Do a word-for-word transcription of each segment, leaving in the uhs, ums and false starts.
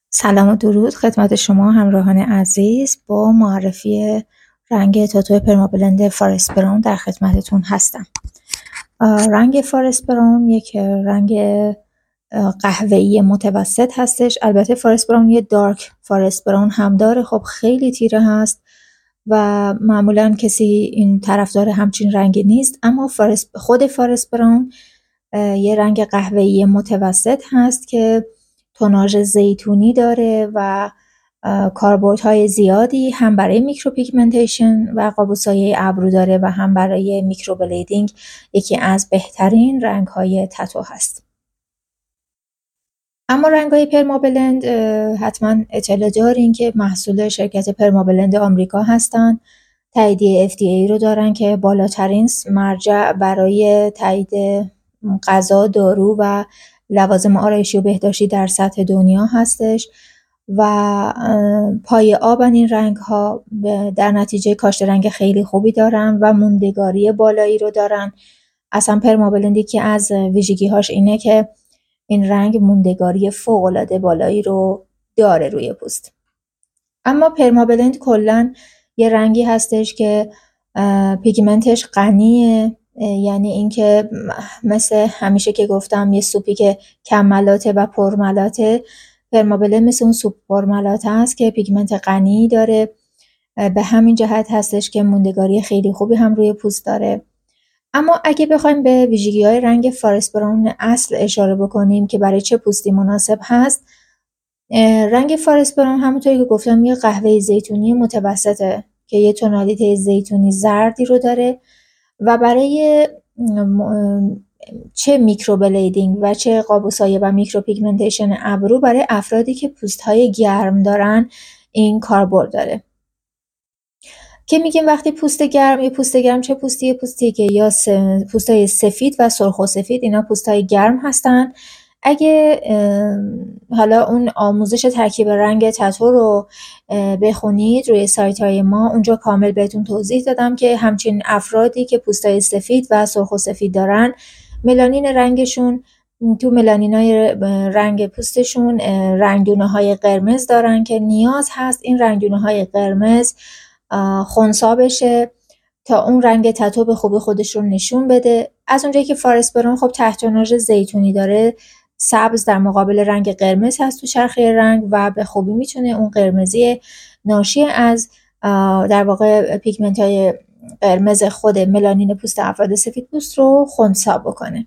سلام و درود خدمت شما همراهان عزیز. با معرفی رنگ تاتو پرمابلند فارست براون در خدمتتون هستم. رنگ فارست براون یک رنگ قهوه‌ای متوسط هستش. البته فارست براون یه دارک فارست براون هم داره، خب خیلی تیره هست و معمولا کسی این طرفدار همچین رنگی نیست، اما فارست خود فارست براون یه رنگ قهوه‌ای متوسط هست که توناژ زیتونی داره و کاربردهای زیادی هم برای میکروپیگمنتیشن و قابوسایی ابرو داره و هم برای میکروبلیدینگ یکی از بهترین رنگ‌های تتو هست. اما رنگ‌های پرمابلند حتما اطلاع دارین که محصول شرکت پرمابلند آمریکا هستن. تاییدیه اف دی ای رو دارن که بالاترین مرجع برای تایید غذا، دارو و لوازم آرایشی و بهداشتی در سطح دنیا هستش و پای آبن این رنگ ها در نتیجه کاشت رنگ خیلی خوبی دارن و موندگاری بالایی رو دارن. اصلا پرمابلندی که از ویژگی هاش اینه که این رنگ موندگاری فوق العاده بالایی رو داره روی پوست. اما پرمابلند کلن یه رنگی هستش که پیگمنتش غنیه، یعنی اینکه مثل همیشه که گفتم یه سوپی که کملاته و پرملاته، پرمابلند مثل اون سوپ پرملاته هست که پیگمنت غنی داره. به همین جهت هستش که موندگاری خیلی خوبی هم روی پوست داره. اما اگه بخوایم به ویژگی‌های رنگ فارست براون اصل اشاره بکنیم که برای چه پوستی مناسب هست، رنگ فارست براون همونطوری که گفتم یه قهوه زیتونی متوسطه که یه تونالیته زیتونی زردی رو داره و برای چه میکروبلیدینگ و چه قابوسایی و میکروپیگمنتیشن ابرو برای افرادی که پوست‌های گرم دارن این کاربرد داره. که میگیم وقتی پوست گرم، یه پوست گرم چه پوستی؟ پوستی که یا پوستای سفید و سرخ و سفید، اینا پوستای گرم هستن. اگه حالا اون آموزش ترکیب رنگ تتو رو بخونید روی سایت های ما، اونجا کامل بهتون توضیح دادم که همچین افرادی که پوستای سفید و سرخ و سفید دارن، ملانین رنگشون تو ملانینای رنگ پوستشون رنگدونه های قرمز دارن که نیاز هست این رنگدونه های قرمز خنثی بشه تا اون رنگ تتو به خوبی خودش رو نشون بده. از اونجایی که فارست براون خب تحت توناژ زیتونی داره، سبز در مقابل رنگ قرمز هست تو چرخه رنگ و به خوبی میتونه اون قرمزی ناشی از در واقع پیگمنت های قرمز خود ملانین پوست افراد سفید پوست رو خنثی بکنه.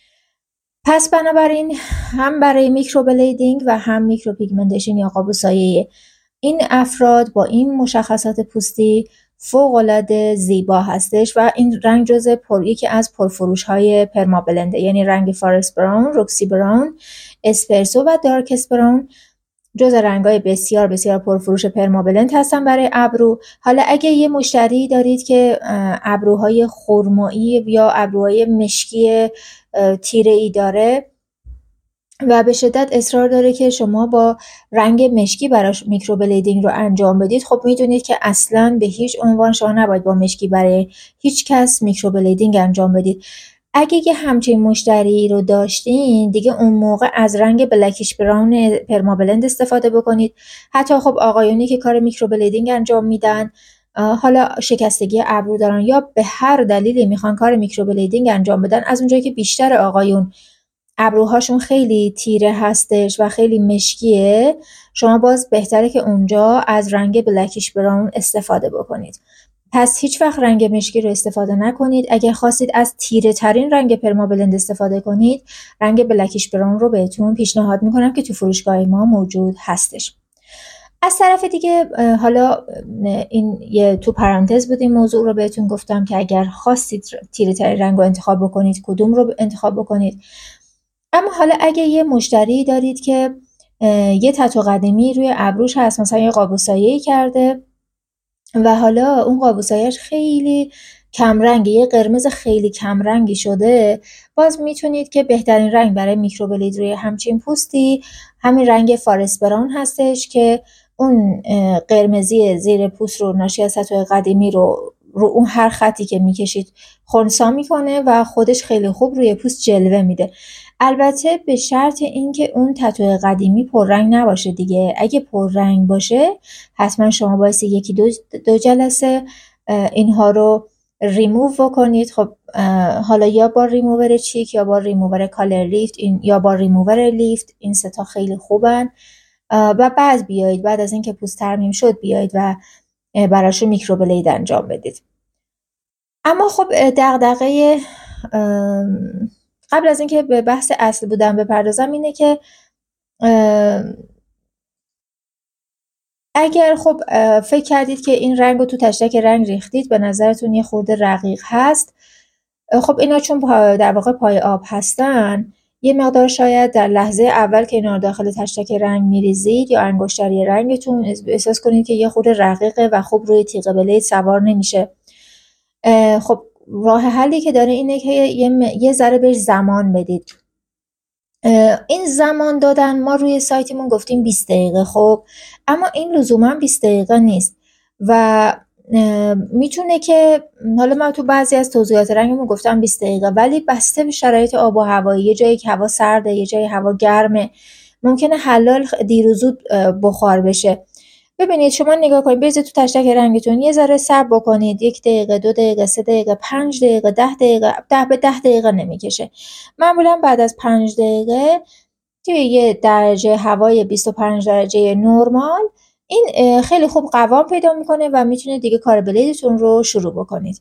پس بنابراین هم برای میکروبلیدینگ و هم میکروپیگمنتیشن یا قابوسایی این افراد با این مشخصات پوستی فوق‌العاده زیبا هستش و این رنگ جزء پر یکی از پرفروش‌های پرمابلنده، یعنی رنگ فارست براون، روکسی براون، اسپرسو و دارکست براون جزء رنگ‌های بسیار بسیار پرفروش پرمابلند هستن برای ابرو. حالا اگه یه مشتری دارید که ابروهای خرمایی یا ابروهای مشکی تیره‌ای داره و به شدت اصرار داره که شما با رنگ مشکی براش میکروبلیدینگ رو انجام بدید، خب میدونید که اصلاً به هیچ عنوان شما نباید با مشکی برای هیچ کس میکروبلیدینگ انجام بدید. اگه یه همچین مشتری رو داشتین دیگه اون موقع از رنگ بلکیش براون پرمابلند استفاده بکنید. حتی خب آقایونی که کار میکروبلیدینگ انجام میدن، حالا شکستگی ابرو دارن یا به هر دلیلی میخوان کار میکروبلیدینگ انجام بدن، از اونجایی که بیشتر آقایون ابروهاشون خیلی تیره هستش و خیلی مشکیه، شما باز بهتره که اونجا از رنگ بلکیش براون استفاده بکنید. پس هیچ وقت رنگ مشکی رو استفاده نکنید. اگر خواستید از تیره ترین رنگ پرمابلند استفاده کنید، رنگ بلکیش براون رو بهتون پیشنهاد میکنم که تو فروشگاه ما موجود هستش. از طرف دیگه حالا این یه تو پرانتز بود، این موضوع رو بهتون گفتم که اگر خواستید تیره ترین رنگ رو انتخاب بکنید کدوم رو انتخاب بکنید. اما حالا اگه یه مشتری دارید که یه تتو قدیمی روی ابروش هست، مثلا یه قابوسایی کرده و حالا اون قابوساییش خیلی کمرنگی، یه قرمز خیلی کمرنگی شده، باز میتونید که بهترین رنگ برای میکروبلید روی همچین پوستی همین رنگ فارست براون هستش که اون قرمزی زیر پوست رو ناشی از تتو قدیمی رو رو اون هر خطی که میکشید خنثی میکنه و خودش خیلی خوب روی پوست جلوه میده. البته به شرط اینکه اون تتو قدیمی پررنگ نباشه دیگه. اگه پررنگ باشه حتما شما باید یکی دو, دو جلسه اینها رو ریموو بکنید. خب حالا یا با ریموور چیک یا با ریموور کالر لیفت این یا با ریموور لیفت، این سه تا خیلی خوبن. و بعد بیایید بعد از اینکه پوست ترمیم شد بیایید و براشون میکروبلید انجام بدید. اما خب دغدغه قبل از اینکه به بحث اصل بودن بپردازم اینه که اگر خب فکر کردید که این رنگ رو تو تشتک رنگ ریختید، به نظرتون یه خورده رقیق هست، خب اینا چون در واقع پای آب هستن، یه مقدار شاید در لحظه اول که اینا رو داخل تشتک رنگ میریزید یا انگشتری رنگتون احساس کنید که یه خورده رقیقه و خب روی تیغ بلید سوار نمیشه. خب راه حلی که داره اینه که یه, یه ذره بهش زمان بدید. این زمان دادن ما روی سایتمون گفتیم بیست دقیقه، خب اما این لزوما بیست دقیقه نیست و میتونه که حالا من تو بعضی از توضیحات رنگمون گفتم بیست دقیقه، ولی بسته به شرایط آب و هوایی، یه جایی که هوا سرده یه جایی هوا گرمه، ممکنه حلال دیر و زود بخار بشه. ببینید شما نگاه کنید، بریزید تو تشتک رنگتون، یه ذره صبر بکنید، یک دقیقه، دو دقیقه، سه دقیقه، پنج دقیقه، ده دقیقه، ده به ده دقیقه نمیکشه. معمولا بعد از پنج دقیقه توی یه درجه هوای بیست و پنج درجه نرمال این خیلی خوب قوام پیدا میکنه و میتونه دیگه کار بلیدتون رو شروع بکنید.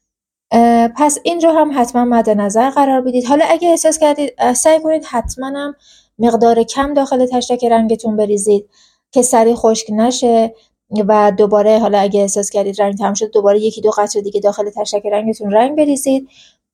پس این رو هم حتما مد نظر قرار بدید. حالا اگه احساس کردید، سعی کنید حتما هم مقدار کم داخل تشتک رنگتون بریزید که سریع خشک نشه و دوباره حالا اگه احساس کردید رنگ تمام شد دوباره یکی دو قطره دیگه داخل تشتک رنگتون رنگ بریزید.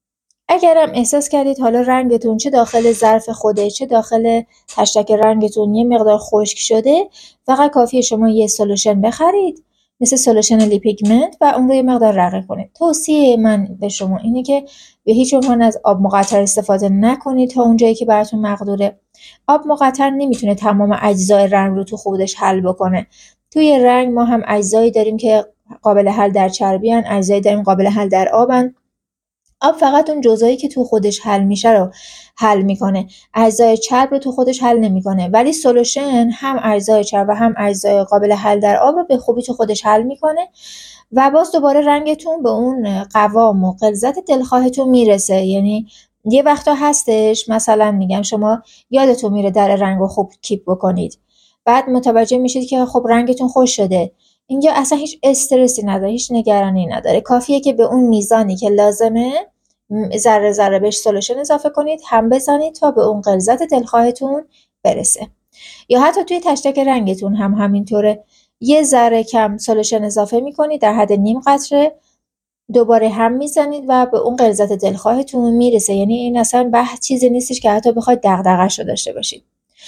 اگرم احساس کردید حالا رنگتون چه داخل ظرف خوده چه داخل تشتک رنگتون یه مقدار خشک شده، فقط کافیه شما یه سولوشن بخرید مثل سولوشن لیپیگمنت و اون رو یه مقدار رقیق کنید. توصیه من به شما اینه که به هیچ عنوان از آب مقطر استفاده نکنید تا اونجایی که براتون مقدوره. آب مقطر نمیتونه تمام اجزای رنگ رو تو خودش حل بکنه. توی رنگ ما هم اجزایی داریم که قابل حل در چربی ان، اجزایی داریم قابل حل در آبن. آب فقط اون جزایی که تو خودش حل میشه رو حل میکنه، اجزای چرب رو تو خودش حل نمیکنه، ولی سولوشن هم اجزای چرب و هم اجزای قابل حل در آب رو به خوبی تو خودش حل میکنه و باز دوباره رنگتون به اون قوام و غلظت دلخواهتون میرسه. یعنی یه وقتا هستش مثلا میگم شما یادتون میره در رنگ رو خوب کیپ بکنید، بعد متوجه میشید که خب رنگتون خوش شده، اینجا اصلا هیچ استرسی نداره، هیچ نگرانی نداره، کافیه که به اون میزانی که لازمه ذره ذره بهش سولوشن اضافه کنید، هم بزنید تا به اون غلظت دلخواهتون برسه. یا حتی توی تشتک رنگتون هم همینطوره، یه ذره کم سولوشن اضافه میکنید در حد نیم قطره، دوباره هم میزنید و به اون غلظت دلخواهتون میرسه. یعنی این اصلا بحث چیزی نیستش که حتی بخواید دغدغه‌شو داشته باشید.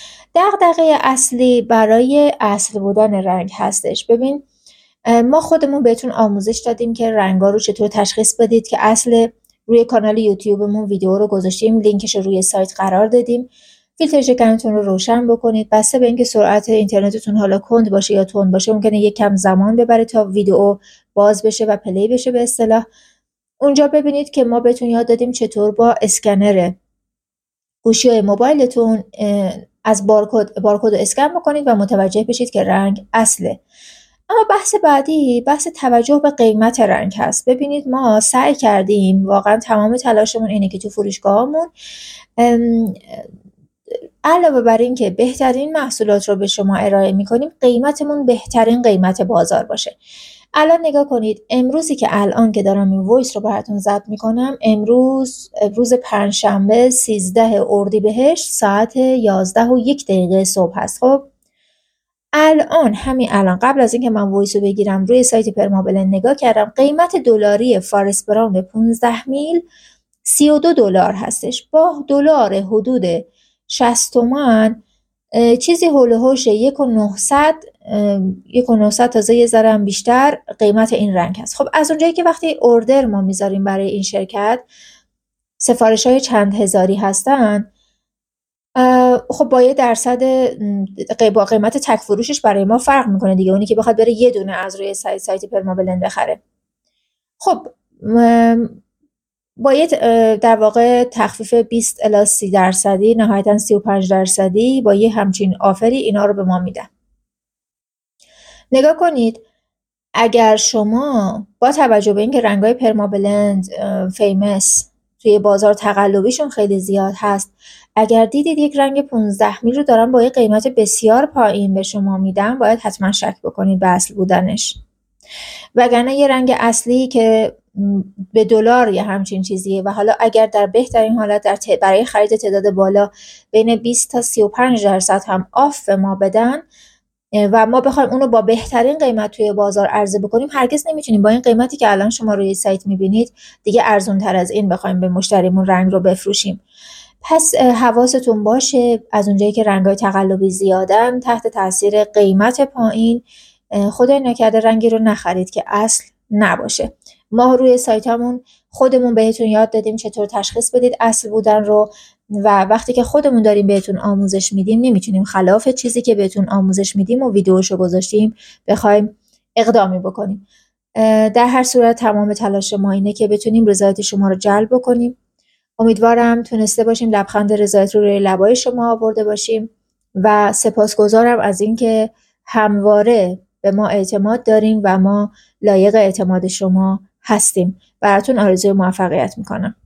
دغدغه اصلی برای اصل بودن رنگ هستش. ببین ما خودمون بهتون آموزش دادیم که رنگا رو چطور تشخیص بدید که اصل روی کانال یوتیوبمون ویدیو رو گذاشتیم، لینکش رو روی سایت قرار دادیم. فیلتر شکنتون رو روشن بکنید، بسته به اینکه سرعت اینترنتتون حالا کند باشه یا تند باشه ممکنه یک کم زمان ببره تا ویدیو باز بشه و پلی بشه به اصطلاح. اونجا ببینید که ما بهتون یاد دادیم چطور با اسکنر گوشی موبایلتون از بارکد بارکد رو اسکن بکنید و متوجه بشید که رنگ اصله. اما بحث بعدی بحث توجه به قیمت رنگ هست. ببینید ما سعی کردیم، واقعا تمام تلاشمون اینه که تو فروشگاهمون علاوه بر این که بهترین محصولات رو به شما ارائه میکنیم، قیمتمون بهترین قیمت بازار باشه. الان نگاه کنید، امروزی که الان که دارم این وایس رو براتون ضبط میکنم، امروز روز پنجشنبه سیزده اردیبهشت ساعت یازده و یک دقیقه صبح هست. خب الان همین الان قبل از اینکه من وایس رو بگیرم روی سایت پرمابلن نگاه کردم، قیمت دلاری فارس براون پانزده میل سی و دو دلار هستش. با دلار حدود شصت تومان چیزی هول و هوش یک و نهصد یک و نهصد تازه یه ذره هم بیشتر قیمت این رنگ هست. خب از اونجایی که وقتی اوردر ما میذاریم برای این شرکت سفارش های چند هزاری هستن، خب با یه درصد با قیمت تک فروشش برای ما فرق میکنه دیگه، اونی که بخواد بره یه دونه از روی سایت سایت پرمابلن بخره. خب با یه در واقع تخفیف بیست الی سی درصدی، نهایتا سی و پنج درصدی با یه همچین آفری اینا رو به ما میدن. نگاه کنید اگر شما با توجه به اینکه رنگ‌های پرمابلند فیمس توی بازار تقلبیشون خیلی زیاد هست، اگر دیدید یک رنگ پانزده میل رو دارن با یه قیمت بسیار پایین به شما میدن، باید حتما شک بکنید به اصل بودنش. وگرنه یه رنگ اصلی که به دلار یه همچین چیزیه و حالا اگر در بهترین حالت در برای خرید تعداد بالا بین بیست تا سی و پنج درصد هم آف به ما بدن و ما بخوایم اونو با بهترین قیمت توی بازار عرضه بکنیم، هرگز نمیتونیم با این قیمتی که الان شما روی سایت میبینید دیگه ارزون تر از این بخوایم به مشتریمون رنگ رو بفروشیم. پس حواستون باشه از اونجایی که رنگ‌های تقلبی زیادن تحت تاثیر قیمت پایین، خدای نکرده رنگی رو نخرید که اصل نباشه. ما روی سایتمون خودمون بهتون یاد دادیم چطور تشخیص بدید اصل بودن رو و وقتی که خودمون داریم بهتون آموزش میدیم نمیتونیم خلاف چیزی که بهتون آموزش میدیم و ویدیوشو گذاشتیم بخوایم اقدامی بکنیم. در هر صورت تمام تلاش ما اینه که بتونیم رضایت شما رو جلب بکنیم. امیدوارم تونسته باشیم لبخند رضایت رو روی لبای شما آورده باشیم و سپاسگزارم از اینکه همواره به ما اعتماد داریم و ما لایق اعتماد شما هستیم. براتون آرزوی موفقیت میکنم.